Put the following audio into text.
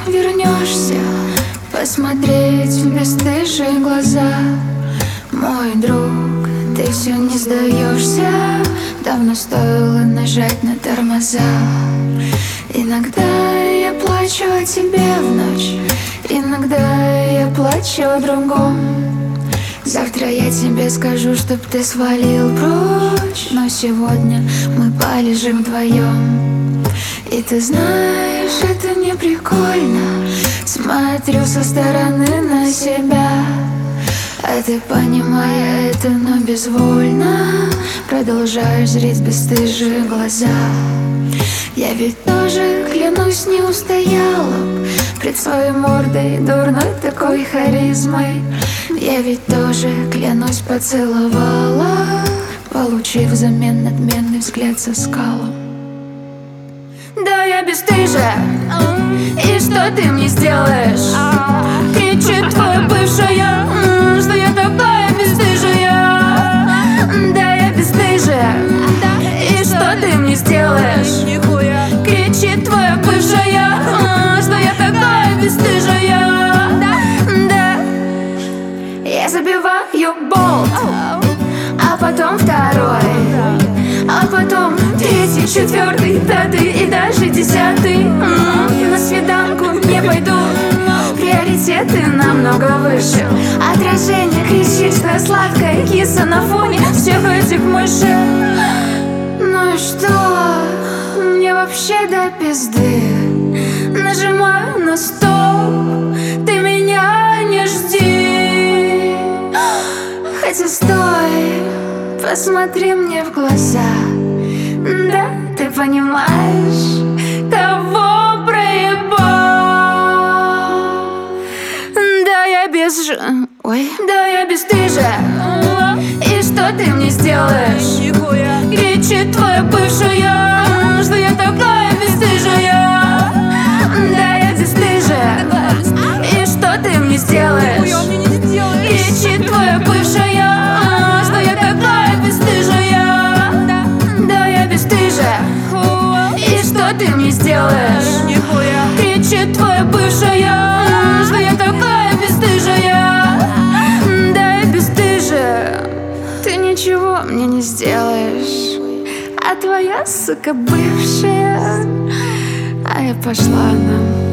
вернешься посмотреть в бесстыжие глаза. Мой друг, ты все не сдаешься. Давно стоило нажать на тормоза. Иногда я плачу о тебе в ночь, иногда я плачу о другом. Завтра я тебе скажу, чтоб ты свалил прочь, но сегодня мы полежим вдвоем. И ты знаешь, это не прикольно. Смотрю со стороны на себя, а ты, понимая это, но безвольно продолжаешь зреть бесстыжие глаза. Я ведь тоже, клянусь, не устояла б пред своей мордой дурной такой харизмой. Я ведь тоже, клянусь, поцеловала, получив взамен надменный взгляд со скалом. Да, я бесстыжая, и что ты мне сделаешь? Кричит твоя бывшая, что я такая бесстыжая. Да, я бесстыжая, и что ты мне сделаешь? Кричит твоя бывшая, что я такая бесстыжая. Да, я забиваю болт, а потом второй, а потом третий, четвертый, пятый и даже десятый. На свиданку не пойду, приоритеты намного выше. Отражение кричит, что я сладкая киса на фоне всех этих мышей. Ну и что? Мне вообще до пизды. Нажимаю на стоп, ты меня не жди. Хотя стой, посмотри мне в глаза. Да, ты понимаешь, кого проебал. Да, я да, я бесстыжая, и что ты мне сделаешь? Кричит твоя бывшая, что я такая бесстыжая. Да, я бесстыжая, и что ты мне сделаешь? Кричит твоя бывшая, что я такая бесстыжая. Да, я бесстыжая, и что ты мне сделаешь? Кричит твоя бывшая, что я такая бесстыжая. Да, я бесстыжая, ты ничего мне не сделаешь. А твоя, сука, бывшая, а я пошла на